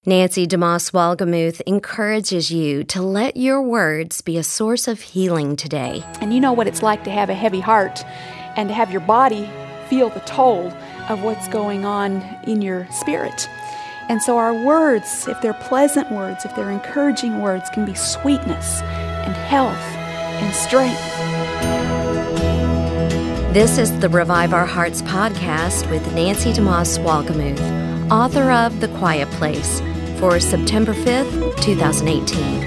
Nancy DeMoss Walgemuth encourages you to let your words be a source of healing today. And you know what it's like to have a heavy heart and to have your body feel the toll of what's going on in your spirit. And so our words, if they're pleasant words, if they're encouraging words, can be sweetness and health and strength. This is the Revive Our Hearts podcast with Nancy DeMoss Walgemuth, author of The Quiet Place, for September 5th, 2018.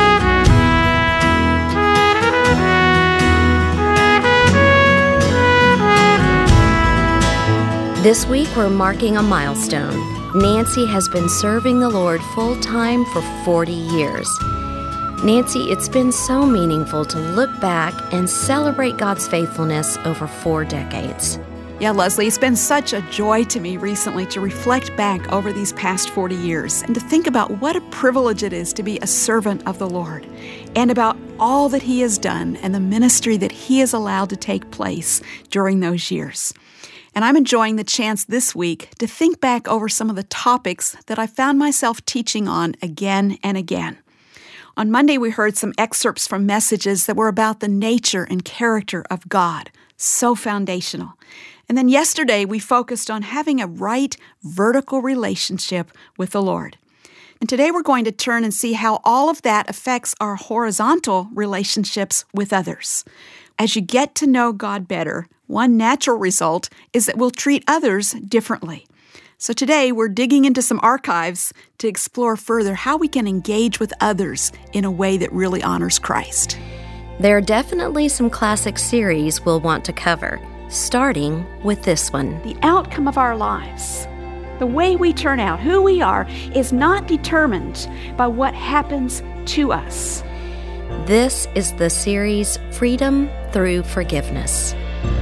This week we're marking a milestone. Nancy has been serving the Lord full-time for 40 years. Nancy, it's been so meaningful to look back and celebrate God's faithfulness over 4 decades. Yeah, Leslie, it's been such a joy to me recently to reflect back over these past 40 years and to think about what a privilege it is to be a servant of the Lord and about all that He has done and the ministry that He has allowed to take place during those years. And I'm enjoying the chance this week to think back over some of the topics that I found myself teaching on again and again. On Monday, we heard some excerpts from messages that were about the nature and character of God, so foundational. And then yesterday, we focused on having a right vertical relationship with the Lord. And today we're going to turn and see how all of that affects our horizontal relationships with others. As you get to know God better, one natural result is that we'll treat others differently. So today we're digging into some archives to explore further how we can engage with others in a way that really honors Christ. There are definitely some classic series we'll want to cover, starting with this one. The outcome of our lives, the way we turn out, who we are, is not determined by what happens to us. This is the series Freedom Through Forgiveness.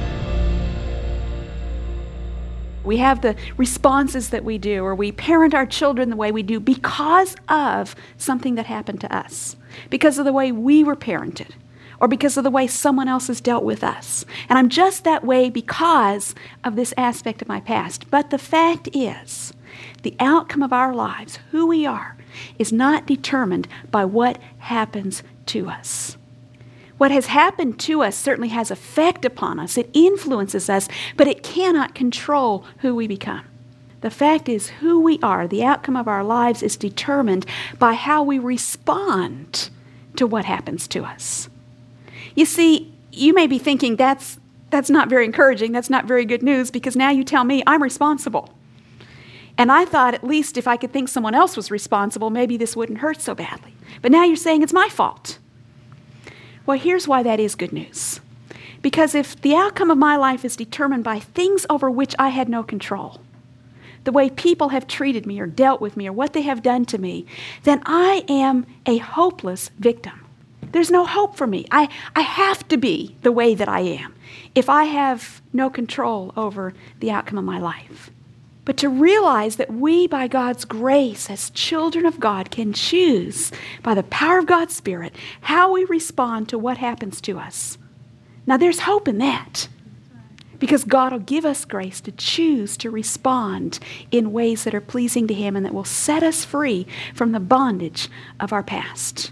We have the responses that we do, or we parent our children the way we do because of something that happened to us, because of the way we were parented, or because of the way someone else has dealt with us. And I'm just that way because of this aspect of my past. But the fact is, the outcome of our lives, who we are, is not determined by what happens to us. What has happened to us certainly has effect upon us. It influences us, but it cannot control who we become. The fact is, who we are, the outcome of our lives, is determined by how we respond to what happens to us. You see, you may be thinking that's not very encouraging, that's not very good news, because now you tell me I'm responsible. And I thought at least if I could think someone else was responsible, maybe this wouldn't hurt so badly. But now you're saying it's my fault. Well, here's why that is good news. Because if the outcome of my life is determined by things over which I had no control, the way people have treated me or dealt with me or what they have done to me, then I am a hopeless victim. There's no hope for me. I have to be the way that I am if I have no control over the outcome of my life. But to realize that we, by God's grace, as children of God, can choose, by the power of God's Spirit, how we respond to what happens to us. Now, there's hope in that, because God will give us grace to choose to respond in ways that are pleasing to Him and that will set us free from the bondage of our past.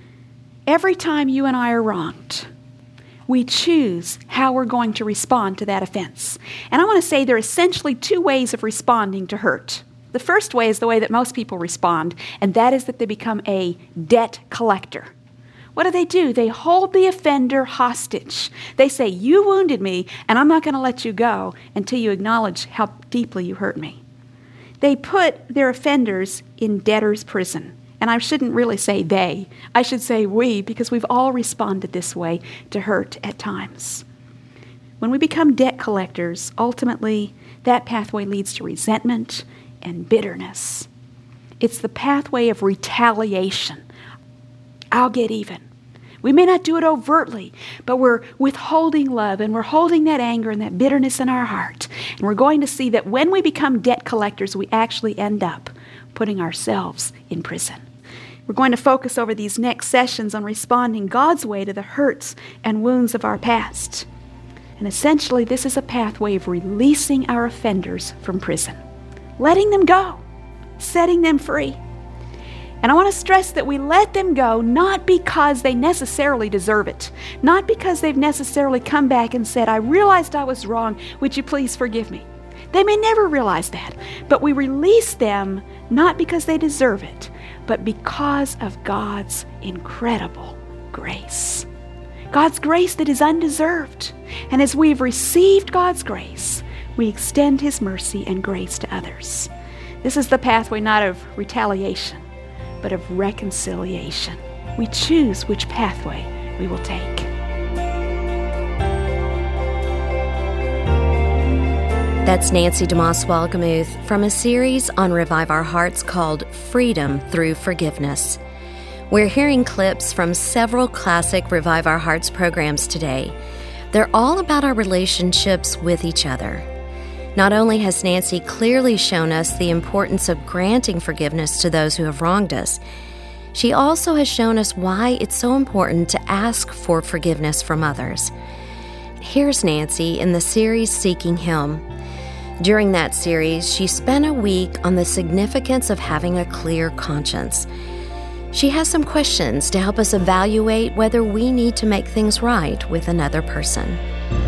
Every time you and I are wronged, we choose how we're going to respond to that offense. And I want to say there are essentially 2 ways of responding to hurt. The first way is the way that most people respond, and that is that they become a debt collector. What do? They hold the offender hostage. They say, you wounded me, and I'm not going to let you go until you acknowledge how deeply you hurt me. They put their offenders in debtor's prison. And I shouldn't really say they. I should say we, because we've all responded this way to hurt at times. When we become debt collectors, ultimately, that pathway leads to resentment and bitterness. It's the pathway of retaliation. I'll get even. We may not do it overtly, but we're withholding love, and we're holding that anger and that bitterness in our heart. And we're going to see that when we become debt collectors, we actually end up putting ourselves in prison. We're going to focus over these next sessions on responding God's way to the hurts and wounds of our past. And essentially, this is a pathway of releasing our offenders from prison, letting them go, setting them free. And I want to stress that we let them go not because they necessarily deserve it, not because they've necessarily come back and said, I realized I was wrong, would you please forgive me? They may never realize that, but we release them not because they deserve it, but because of God's incredible grace. God's grace that is undeserved. And as we've received God's grace, we extend His mercy and grace to others. This is the pathway not of retaliation, but of reconciliation. We choose which pathway we will take. That's Nancy DeMoss Wolgemuth from a series on Revive Our Hearts called Freedom Through Forgiveness. We're hearing clips from several classic Revive Our Hearts programs today. They're all about our relationships with each other. Not only has Nancy clearly shown us the importance of granting forgiveness to those who have wronged us, she also has shown us why it's so important to ask for forgiveness from others. Here's Nancy in the series Seeking Him. During that series, she spent a week on the significance of having a clear conscience. She has some questions to help us evaluate whether we need to make things right with another person.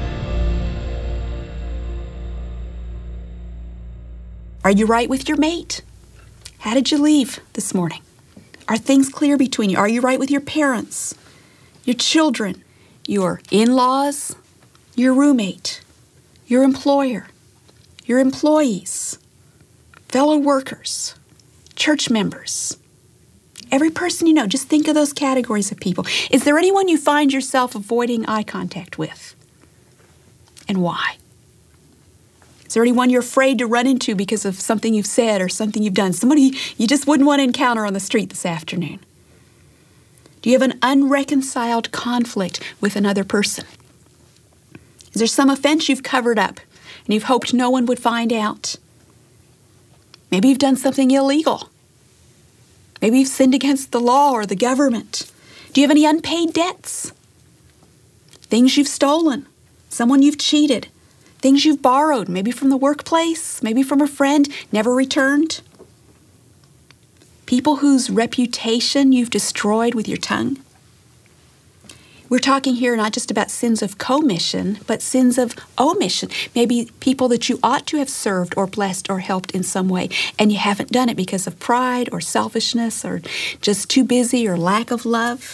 Are you right with your mate? How did you leave this morning? Are things clear between you? Are you right with your parents, your children, your in-laws, your roommate, your employer, your employees, fellow workers, church members? Every person you know, just think of those categories of people. Is there anyone you find yourself avoiding eye contact with? And why? Is there anyone you're afraid to run into because of something you've said or something you've done? Somebody you just wouldn't want to encounter on the street this afternoon? Do you have an unreconciled conflict with another person? Is there some offense you've covered up and you've hoped no one would find out? Maybe you've done something illegal. Maybe you've sinned against the law or the government. Do you have any unpaid debts? Things you've stolen, someone you've cheated, things you've borrowed, maybe from the workplace, maybe from a friend, never returned. People whose reputation you've destroyed with your tongue. We're talking here not just about sins of commission, but sins of omission. Maybe people that you ought to have served or blessed or helped in some way, and you haven't done it because of pride or selfishness or just too busy or lack of love.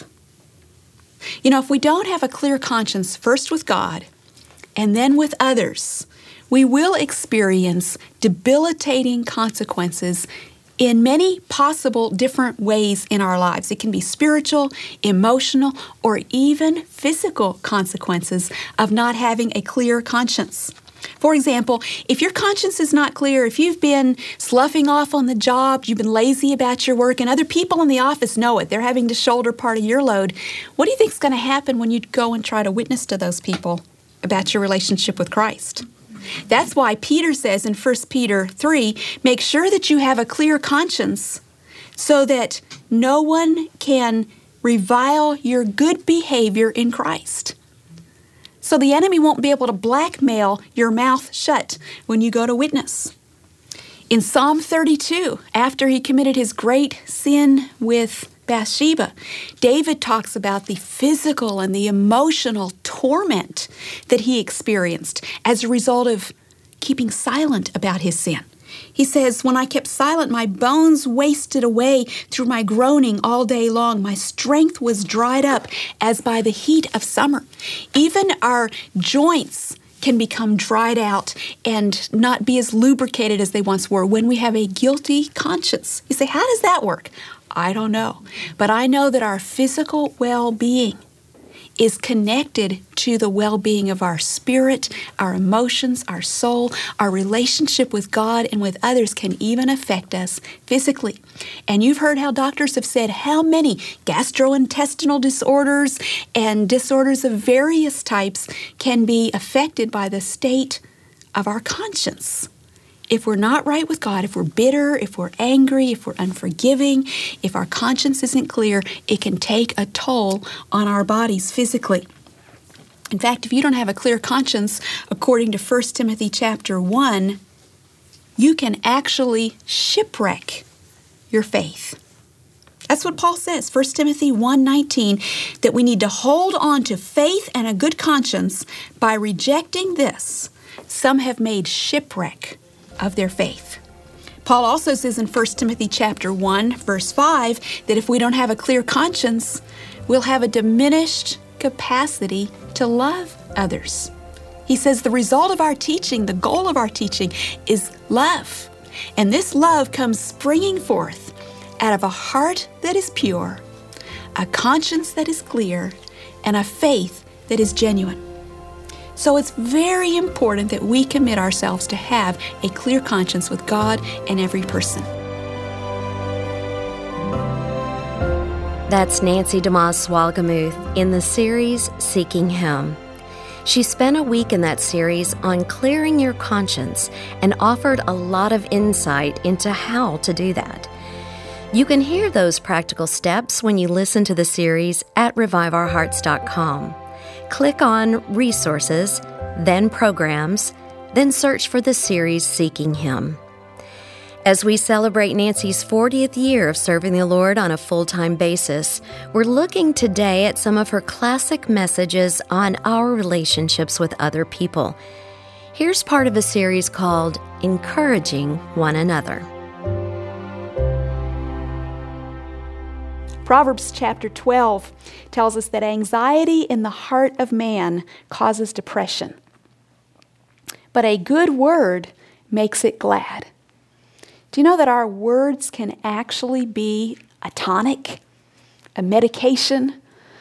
You know, if we don't have a clear conscience, first with God and then with others, we will experience debilitating consequences in many possible different ways in our lives. It can be spiritual, emotional, or even physical consequences of not having a clear conscience. For example, if your conscience is not clear, if you've been sloughing off on the job, you've been lazy about your work, and other people in the office know it, they're having to shoulder part of your load, what do you think is going to happen when you go and try to witness to those people about your relationship with Christ? That's why Peter says in 1 Peter 3, make sure that you have a clear conscience so that no one can revile your good behavior in Christ. So the enemy won't be able to blackmail your mouth shut when you go to witness. In Psalm 32, after he committed his great sin with Bathsheba, David talks about the physical and the emotional torment that he experienced as a result of keeping silent about his sin. He says, when I kept silent, my bones wasted away through my groaning all day long. My strength was dried up as by the heat of summer. Even our joints can become dried out and not be as lubricated as they once were when we have a guilty conscience. You say, how does that work? I don't know. But I know that our physical well-being is connected to the well-being of our spirit, our emotions, our soul, our relationship with God and with others can even affect us physically. And you've heard how doctors have said how many gastrointestinal disorders and disorders of various types can be affected by the state of our conscience. If we're not right with God, if we're bitter, if we're angry, if we're unforgiving, if our conscience isn't clear, it can take a toll on our bodies physically. In fact, if you don't have a clear conscience, according to 1 Timothy chapter 1, you can actually shipwreck your faith. That's what Paul says, 1 Timothy 1:19, that we need to hold on to faith and a good conscience. By rejecting this, some have made shipwreck of their faith. Paul also says in 1 Timothy chapter 1, verse 5, that if we don't have a clear conscience, we'll have a diminished capacity to love others. He says the result of our teaching, the goal of our teaching, is love. And this love comes springing forth out of a heart that is pure, a conscience that is clear, and a faith that is genuine. So it's very important that we commit ourselves to have a clear conscience with God and every person. That's Nancy DeMoss Swalgamuth in the series Seeking Him. She spent a week in that series on clearing your conscience and offered a lot of insight into how to do that. You can hear those practical steps when you listen to the series at reviveourhearts.com. Click on Resources, then Programs, then search for the series Seeking Him. As we celebrate Nancy's 40th year of serving the Lord on a full-time basis, we're looking today at some of her classic messages on our relationships with other people. Here's part of a series called Encouraging One Another. Proverbs chapter 12 tells us that anxiety in the heart of man causes depression, but a good word makes it glad. Do you know that our words can actually be a tonic, a medication,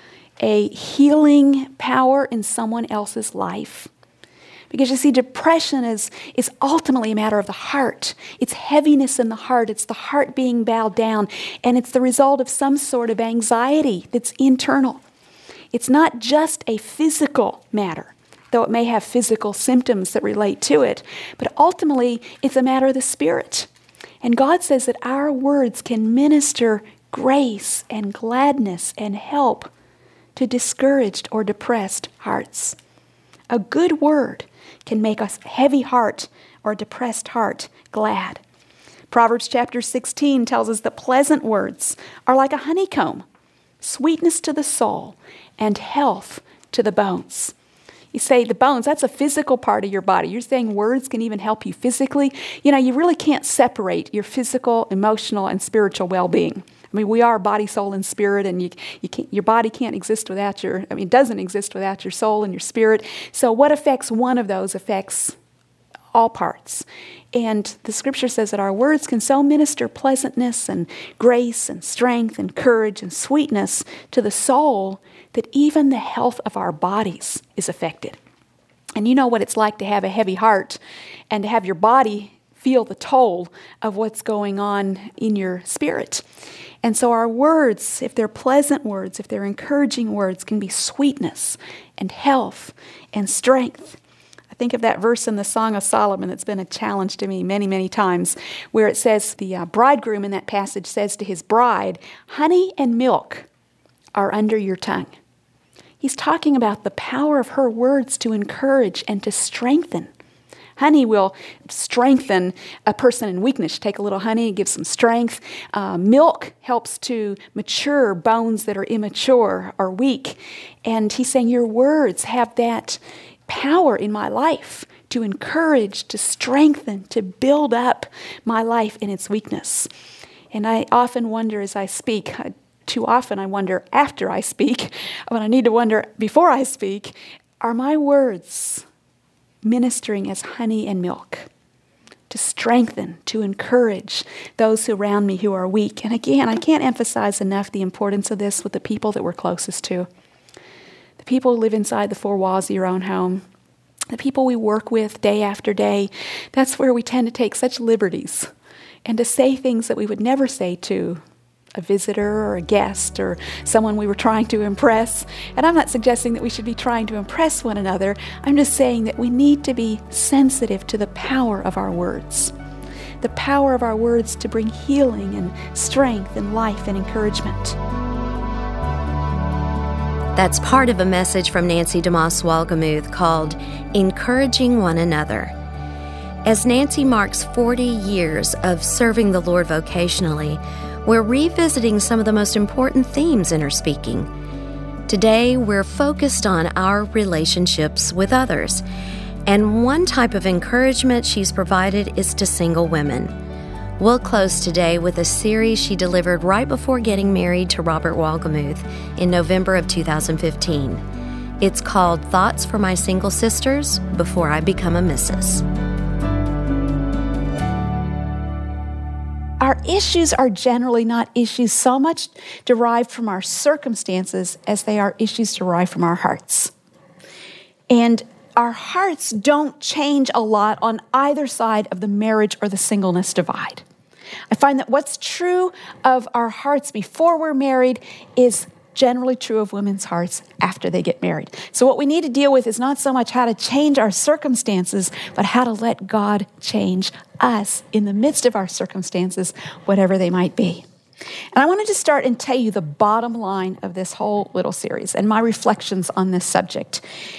a healing power in someone else's life? Because you see, depression is ultimately a matter of the heart. It's heaviness in the heart. It's the heart being bowed down. And it's the result of some sort of anxiety that's internal. It's not just a physical matter, though it may have physical symptoms that relate to it. But ultimately, it's a matter of the spirit. And God says that our words can minister grace and gladness and help to discouraged or depressed hearts. A good word can make a heavy heart or a depressed heart glad. Proverbs chapter 16 tells us that pleasant words are like a honeycomb, sweetness to the soul and health to the bones. You say the bones, that's a physical part of your body. You're saying words can even help you physically. You know, you really can't separate your physical, emotional, and spiritual well-being. I mean, we are body, soul, and spirit, and your body can't exist without it doesn't exist without your soul and your spirit. So what affects one of those affects all parts. And the scripture says that our words can so minister pleasantness and grace and strength and courage and sweetness to the soul that even the health of our bodies is affected. And you know what it's like to have a heavy heart and to have your body feel the toll of what's going on in your spirit. And so our words, if they're pleasant words, if they're encouraging words, can be sweetness and health and strength. I think of that verse in the Song of Solomon that's been a challenge to me many, many times, where it says, the bridegroom in that passage says to his bride, "Honey and milk are under your tongue." He's talking about the power of her words to encourage and to strengthen. Honey will strengthen a person in weakness. Take a little honey, give some strength. Milk helps to mature bones that are immature or weak. And he's saying your words have that power in my life to encourage, to strengthen, to build up my life in its weakness. And I often wonder as I speak, too often I wonder after I speak, but I need to wonder before I speak, are my words ministering as honey and milk to strengthen, to encourage those around me who are weak? And again, I can't emphasize enough the importance of this with the people that we're closest to. The people who live inside the four walls of your own home. The people we work with day after day. That's where we tend to take such liberties and to say things that we would never say to a visitor or a guest or someone we were trying to impress. And I'm not suggesting that we should be trying to impress one another. I'm just saying that we need to be sensitive to the power of our words. The power of our words to bring healing and strength and life and encouragement. That's part of a message from Nancy DeMoss Swalgamuth called Encouraging One Another. As Nancy marks 40 years of serving the Lord vocationally, we're revisiting some of the most important themes in her speaking. Today, we're focused on our relationships with others, and one type of encouragement she's provided is to single women. We'll close today with a series she delivered right before getting married to Robert Wolgemuth in November of 2015. It's called Thoughts for My Single Sisters Before I Become a Missus. Our issues are generally not issues so much derived from our circumstances as they are issues derived from our hearts. And our hearts don't change a lot on either side of the marriage or the singleness divide. I find that what's true of our hearts before we're married is generally true of women's hearts after they get married. So what we need to deal with is not so much how to change our circumstances, but how to let God change us in the midst of our circumstances, whatever they might be. And I wanted to start and tell you the bottom line of this whole little series and my reflections on this subject.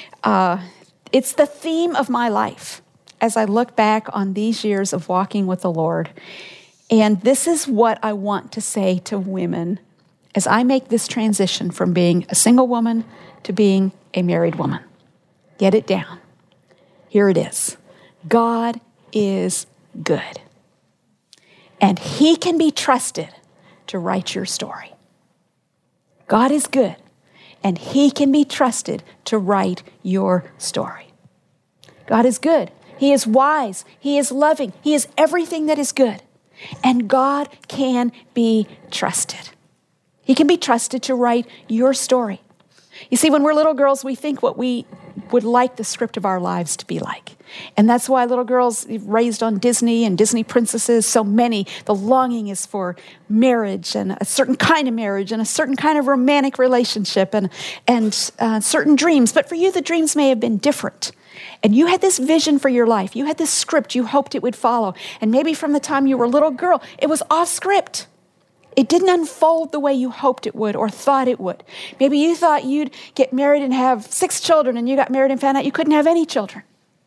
It's the theme of my life as I look back on these years of walking with the Lord. And this is what I want to say to women as I make this transition from being a single woman to being a married woman. Get it down. Here it is. God is good. And He can be trusted to write your story. God is good. And He can be trusted to write your story. God is good. He is wise. He is loving. He is everything that is good. And God can be trusted. He can be trusted to write your story. You see, when we're little girls, we think what we would like the script of our lives to be like. And that's why little girls raised on Disney and Disney princesses, so many, the longing is for marriage and a certain kind of marriage and a certain kind of romantic relationship and certain dreams. But for you, the dreams may have been different. And you had this vision for your life. You had this script you hoped it would follow. And maybe from the time you were a little girl, it was off script. It didn't unfold the way you hoped it would or thought it would. Maybe you thought you'd get married and have 6 children, and you got married and found out you couldn't have any children.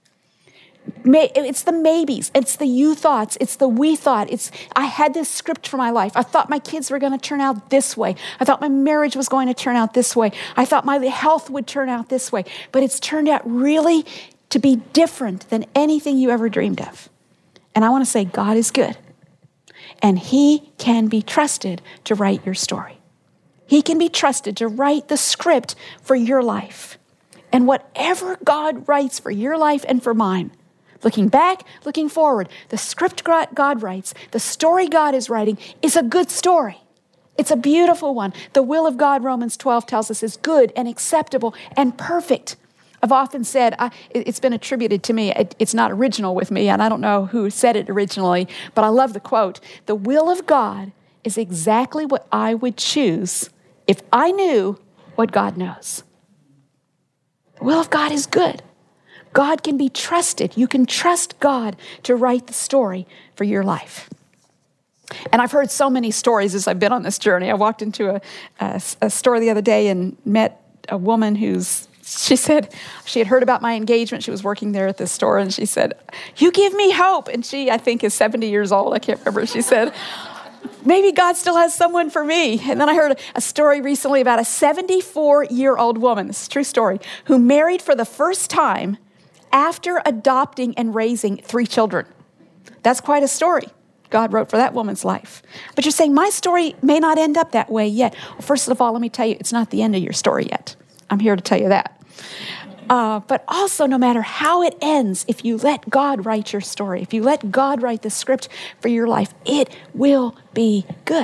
It's the maybes. It's the you thoughts. It's the we thought. I had this script for my life. I thought my kids were going to turn out this way. I thought my marriage was going to turn out this way. I thought my health would turn out this way. But it's turned out really to be different than anything you ever dreamed of. And I want to say God is good. And He can be trusted to write your story. He can be trusted to write the script for your life. And whatever God writes for your life and for mine, looking back, looking forward, the script God writes, the story God is writing is a good story. It's a beautiful one. The will of God, Romans 12 tells us, is good and acceptable and perfect. I've often said, it's been attributed to me, it's not original with me, and I don't know who said it originally, but I love the quote. The will of God is exactly what I would choose if I knew what God knows. The will of God is good. God can be trusted. You can trust God to write the story for your life. And I've heard so many stories as I've been on this journey. I walked into a store the other day and met a woman she said she had heard about my engagement. She was working there at this store, and she said, "You give me hope." And she, I think, is 70 years old. I can't remember. She said, "Maybe God still has someone for me." And then I heard a story recently about a 74-year-old woman, this is a true story, who married for the first time after adopting and raising 3 children. That's quite a story God wrote for that woman's life. But you're saying, my story may not end up that way yet. Well, first of all, let me tell you, it's not the end of your story yet. I'm here to tell you that. But also, no matter how it ends, if you let God write your story, if you let God write the script for your life, it will be good.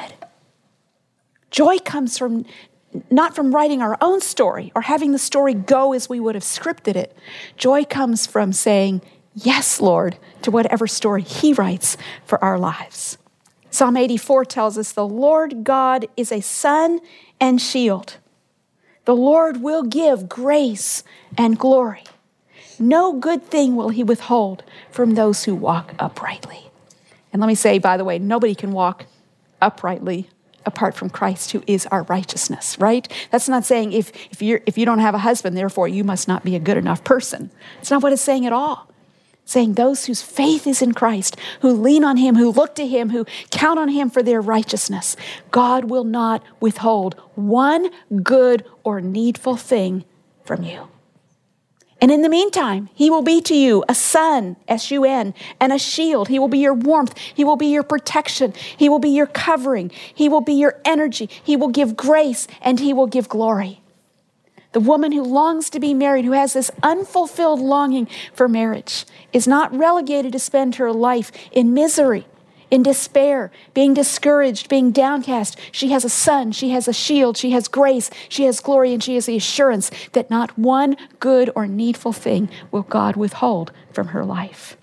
Joy comes from not from writing our own story or having the story go as we would have scripted it. Joy comes from saying, yes, Lord, to whatever story He writes for our lives. Psalm 84 tells us the Lord God is a sun and shield. The Lord will give grace and glory. No good thing will He withhold from those who walk uprightly. And let me say, by the way, nobody can walk uprightly apart from Christ, who is our righteousness, right? That's not saying if you don't have a husband, therefore you must not be a good enough person. It's not what it's saying at all. saying those whose faith is in Christ, who lean on Him, who look to Him, who count on Him for their righteousness, God will not withhold one good or needful thing from you. And in the meantime, He will be to you a sun, S-U-N, and a shield. He will be your warmth. He will be your protection. He will be your covering. He will be your energy. He will give grace, and He will give glory. The woman who longs to be married, who has this unfulfilled longing for marriage, is not relegated to spend her life in misery, in despair, being discouraged, being downcast. She has a sun, she has a shield, she has grace, she has glory, and she has the assurance that not one good or needful thing will God withhold from her life.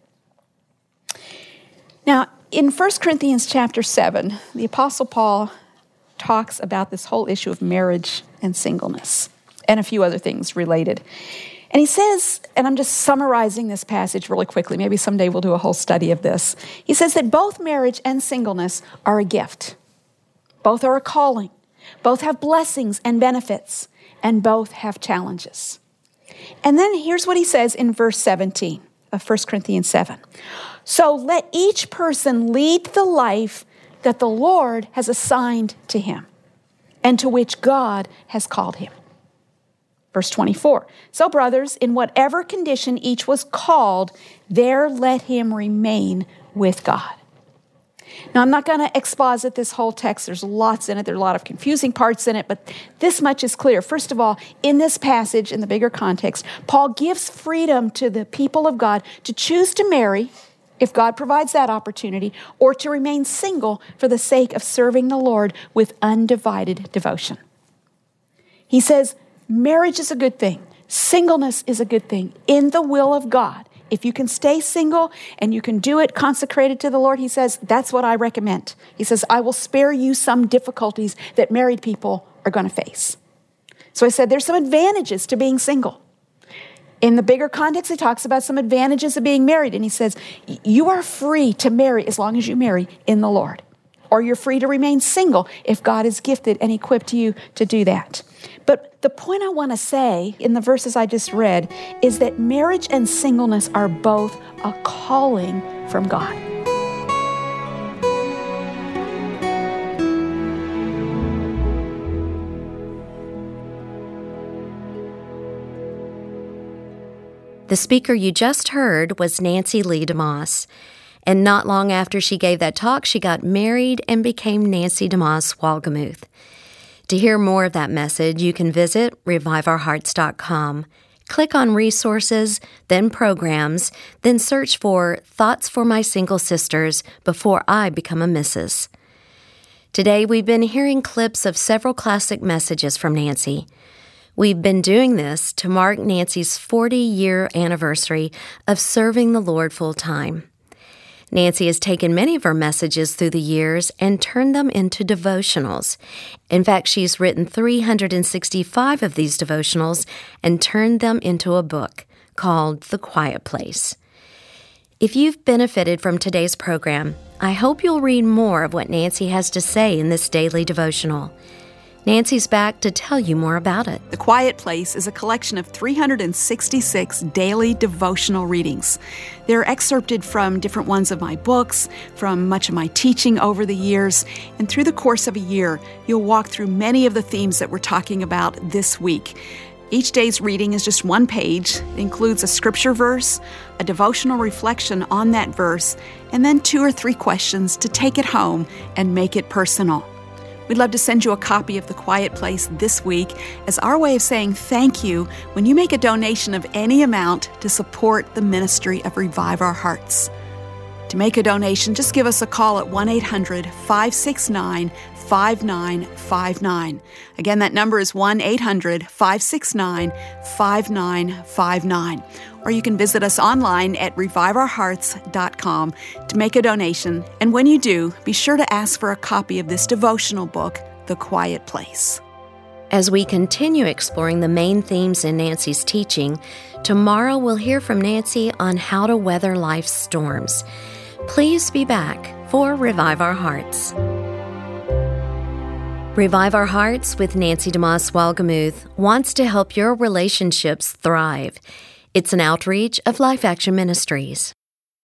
Now, in 1 Corinthians chapter 7, the Apostle Paul talks about this whole issue of marriage and singleness and a few other things related. And he says, and I'm just summarizing this passage really quickly, maybe someday we'll do a whole study of this. He says that both marriage and singleness are a gift. Both are a calling. Both have blessings and benefits, and both have challenges. And then here's what he says in verse 17 of 1 Corinthians 7. So let each person lead the life that the Lord has assigned to him and to which God has called him. Verse 24, so brothers, in whatever condition each was called, there let him remain with God. Now, I'm not going to exposit this whole text. There's lots in it. There are a lot of confusing parts in it, but this much is clear. First of all, in this passage, in the bigger context, Paul gives freedom to the people of God to choose to marry, if God provides that opportunity, or to remain single for the sake of serving the Lord with undivided devotion. He says, marriage is a good thing. Singleness is a good thing in the will of God. If you can stay single and you can do it consecrated to the Lord, he says, that's what I recommend. He says, I will spare you some difficulties that married people are going to face. So I said, there's some advantages to being single. In the bigger context, he talks about some advantages of being married. And he says, you are free to marry as long as you marry in the Lord. Or you're free to remain single if God has gifted and equipped you to do that. But the point I want to say in the verses I just read is that marriage and singleness are both a calling from God. The speaker you just heard was Nancy Lee DeMoss. And not long after she gave that talk, she got married and became Nancy DeMoss Wolgemuth. To hear more of that message, you can visit reviveourhearts.com. Click on Resources, then Programs, then search for Thoughts for My Single Sisters Before I Become a Mrs. Today, we've been hearing clips of several classic messages from Nancy. We've been doing this to mark Nancy's 40-year anniversary of serving the Lord full-time. Nancy has taken many of her messages through the years and turned them into devotionals. In fact, she's written 365 of these devotionals and turned them into a book called The Quiet Place. If you've benefited from today's program, I hope you'll read more of what Nancy has to say in this daily devotional. Nancy's back to tell you more about it. The Quiet Place is a collection of 366 daily devotional readings. They're excerpted from different ones of my books, from much of my teaching over the years, and through the course of a year, you'll walk through many of the themes that we're talking about this week. Each day's reading is just one page. It includes a scripture verse, a devotional reflection on that verse, and then 2 or 3 questions to take it home and make it personal. We'd love to send you a copy of The Quiet Place this week as our way of saying thank you when you make a donation of any amount to support the ministry of Revive Our Hearts. To make a donation, just give us a call at 1-800-569-5959. Again, that number is 1-800-569-5959. Or you can visit us online at reviveourhearts.com to make a donation. And when you do, be sure to ask for a copy of this devotional book, The Quiet Place. As we continue exploring the main themes in Nancy's teaching, tomorrow we'll hear from Nancy on how to weather life's storms. Please be back for Revive Our Hearts. Revive Our Hearts with Nancy DeMoss Wolgemuth wants to help your relationships thrive. It's an outreach of Life Action Ministries.